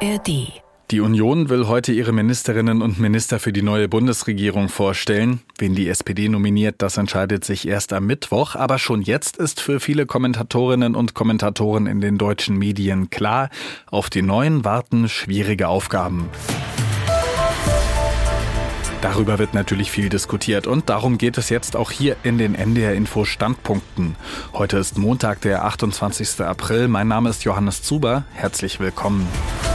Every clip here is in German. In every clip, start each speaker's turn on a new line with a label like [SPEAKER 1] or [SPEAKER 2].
[SPEAKER 1] ARD.
[SPEAKER 2] Die Union will heute ihre Ministerinnen und Minister für die neue Bundesregierung vorstellen. Wen die SPD nominiert, das entscheidet sich erst am Mittwoch. Aber schon jetzt ist für viele Kommentatorinnen und Kommentatoren in den deutschen Medien klar, auf die neuen warten schwierige Aufgaben. Darüber wird natürlich viel diskutiert und darum geht es jetzt auch hier in den NDR Info Standpunkten. Heute ist Montag, der 28. April. Mein Name ist Johannes Zuber. Herzlich willkommen.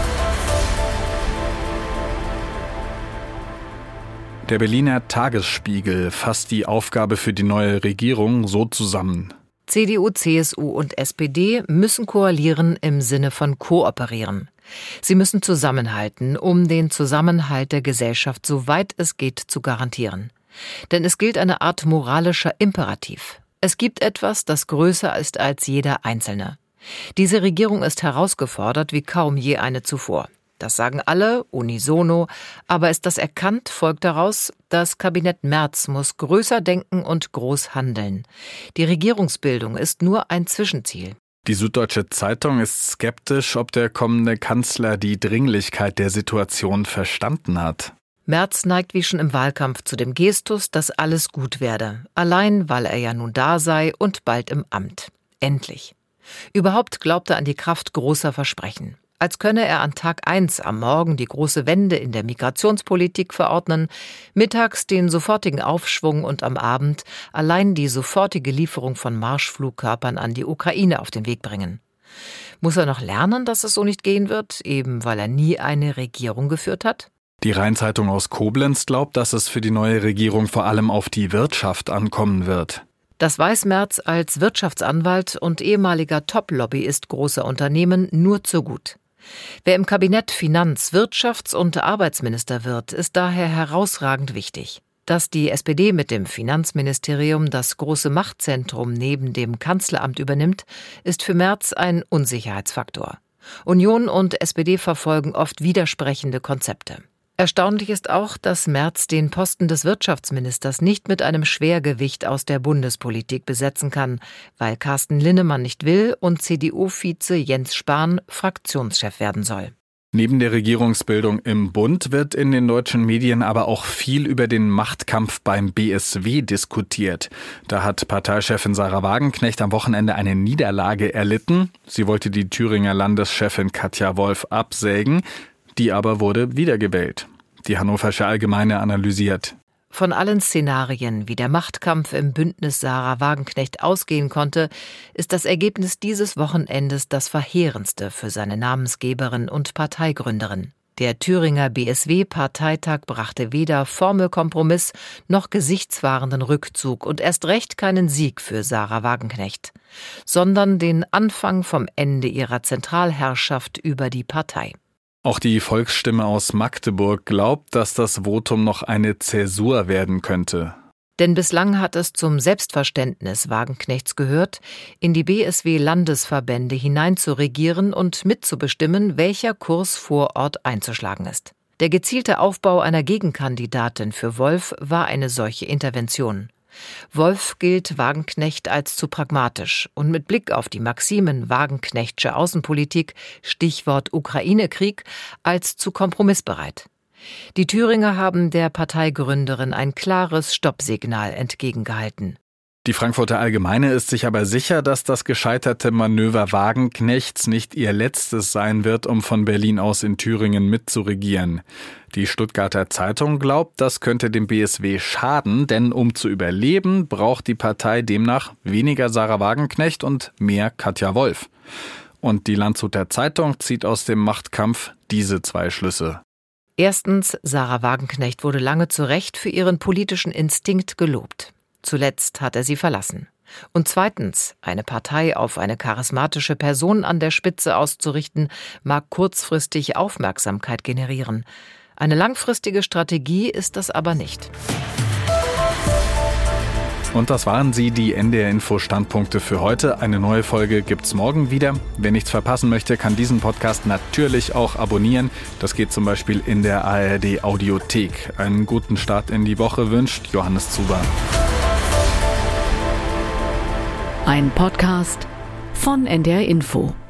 [SPEAKER 2] Der Berliner Tagesspiegel fasst die Aufgabe für die neue Regierung so zusammen.
[SPEAKER 1] CDU, CSU und SPD müssen koalieren im Sinne von kooperieren. Sie müssen zusammenhalten, um den Zusammenhalt der Gesellschaft, soweit es geht, zu garantieren. Denn es gilt eine Art moralischer Imperativ. Es gibt etwas, das größer ist als jeder Einzelne. Diese Regierung ist herausgefordert wie kaum je eine zuvor. Das sagen alle, unisono, aber ist das erkannt, folgt daraus, das Kabinett Merz muss größer denken und groß handeln. Die Regierungsbildung ist nur ein Zwischenziel.
[SPEAKER 2] Die Süddeutsche Zeitung ist skeptisch, ob der kommende Kanzler die Dringlichkeit der Situation verstanden hat.
[SPEAKER 1] Merz neigt wie schon im Wahlkampf zu dem Gestus, dass alles gut werde. Allein, weil er ja nun da sei und bald im Amt. Endlich. Überhaupt glaubt er an die Kraft großer Versprechen. Als könne er an Tag 1 am Morgen die große Wende in der Migrationspolitik verordnen, mittags den sofortigen Aufschwung und am Abend allein die sofortige Lieferung von Marschflugkörpern an die Ukraine auf den Weg bringen. Muss er noch lernen, dass es so nicht gehen wird, eben weil er nie eine Regierung geführt hat?
[SPEAKER 2] Die Rhein-Zeitung aus Koblenz glaubt, dass es für die neue Regierung vor allem auf die Wirtschaft ankommen wird.
[SPEAKER 1] Das weiß Merz als Wirtschaftsanwalt und ehemaliger Top-Lobbyist großer Unternehmen nur zu gut. Wer im Kabinett Finanz-, Wirtschafts- und Arbeitsminister wird, ist daher herausragend wichtig. Dass die SPD mit dem Finanzministerium das große Machtzentrum neben dem Kanzleramt übernimmt, ist für Merz ein Unsicherheitsfaktor. Union und SPD verfolgen oft widersprechende Konzepte. Erstaunlich ist auch, dass Merz den Posten des Wirtschaftsministers nicht mit einem Schwergewicht aus der Bundespolitik besetzen kann, weil Carsten Linnemann nicht will und CDU-Vize Jens Spahn Fraktionschef werden soll.
[SPEAKER 2] Neben der Regierungsbildung im Bund wird in den deutschen Medien aber auch viel über den Machtkampf beim BSW diskutiert. Da hat Parteichefin Sahra Wagenknecht am Wochenende eine Niederlage erlitten. Sie wollte die Thüringer Landeschefin Katja Wolf absägen. Die aber wurde wiedergewählt. Die Hannoversche Allgemeine analysiert.
[SPEAKER 1] Von allen Szenarien, wie der Machtkampf im Bündnis Sahra Wagenknecht ausgehen konnte, ist das Ergebnis dieses Wochenendes das verheerendste für seine Namensgeberin und Parteigründerin. Der Thüringer BSW-Parteitag brachte weder Formelkompromiss noch gesichtswahrenden Rückzug und erst recht keinen Sieg für Sahra Wagenknecht, sondern den Anfang vom Ende ihrer Zentralherrschaft über die Partei.
[SPEAKER 2] Auch die Volksstimme aus Magdeburg glaubt, dass das Votum noch eine Zäsur werden könnte.
[SPEAKER 1] Denn bislang hat es zum Selbstverständnis Wagenknechts gehört, in die BSW-Landesverbände hineinzuregieren und mitzubestimmen, welcher Kurs vor Ort einzuschlagen ist. Der gezielte Aufbau einer Gegenkandidatin für Wolf war eine solche Intervention. Wolf gilt Wagenknecht als zu pragmatisch und mit Blick auf die Maximen Wagenknechtsche Außenpolitik, Stichwort Ukraine-Krieg, als zu kompromissbereit. Die Thüringer haben der Parteigründerin ein klares Stoppsignal entgegengehalten.
[SPEAKER 2] Die Frankfurter Allgemeine ist sich aber sicher, dass das gescheiterte Manöver Wagenknechts nicht ihr letztes sein wird, um von Berlin aus in Thüringen mitzuregieren. Die Stuttgarter Zeitung glaubt, das könnte dem BSW schaden, denn um zu überleben, braucht die Partei demnach weniger Sahra Wagenknecht und mehr Katja Wolf. Und die Landshuter Zeitung zieht aus dem Machtkampf diese zwei Schlüsse.
[SPEAKER 1] Erstens, Sahra Wagenknecht wurde lange zu Recht für ihren politischen Instinkt gelobt. Zuletzt hat er sie verlassen. Und zweitens, eine Partei auf eine charismatische Person an der Spitze auszurichten, mag kurzfristig Aufmerksamkeit generieren. Eine langfristige Strategie ist das aber nicht.
[SPEAKER 2] Und das waren sie, die NDR-Info-Standpunkte für heute. Eine neue Folge gibt's morgen wieder. Wer nichts verpassen möchte, kann diesen Podcast natürlich auch abonnieren. Das geht zum Beispiel in der ARD-Audiothek. Einen guten Start in die Woche wünscht Johannes Zuber.
[SPEAKER 3] Ein Podcast von NDR Info.